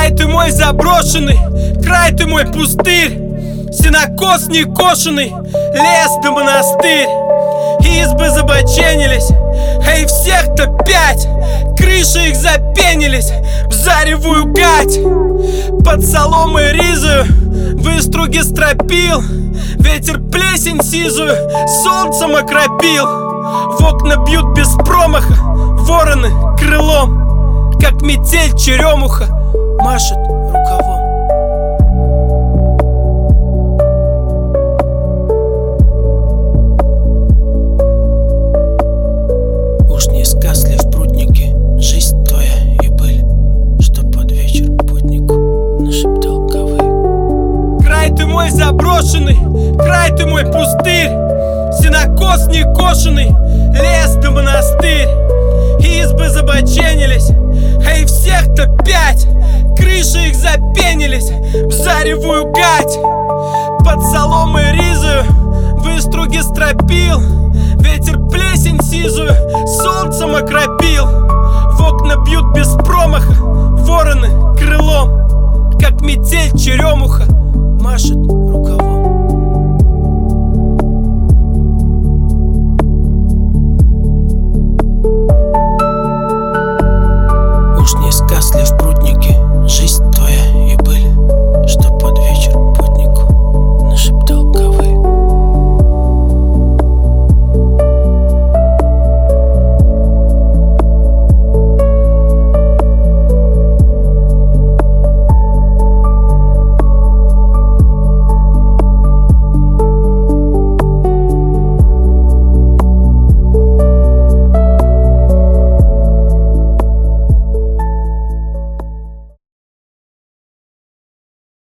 Край ты мой заброшенный, край ты мой пустырь, сенокос не кошеный, лес да монастырь. Избы забоченились, эй, всех-то 5, крыши их запенились в заревую гать. Под соломой ризою выструги стропил, ветер плесень сизую солнцем окропил. В окна бьют без промаха вороны крылом, как метель черемуха машет рукавом. Уж не сказ ли в пруднике жизнь твоя и быль, что под вечер путнику нашептал ковыль. Край ты мой заброшенный, край ты мой пустырь, сенокос не кошеный, лес да монастырь. Избы забоченились, эй, всех-то 5, крыши их запенились в заревую гать. Под соломой ризою выструги стропил, ветер плесень сизую солнцем окропил. В окна бьют без промаха вороны крылом, как метель черемуха машет рукавом.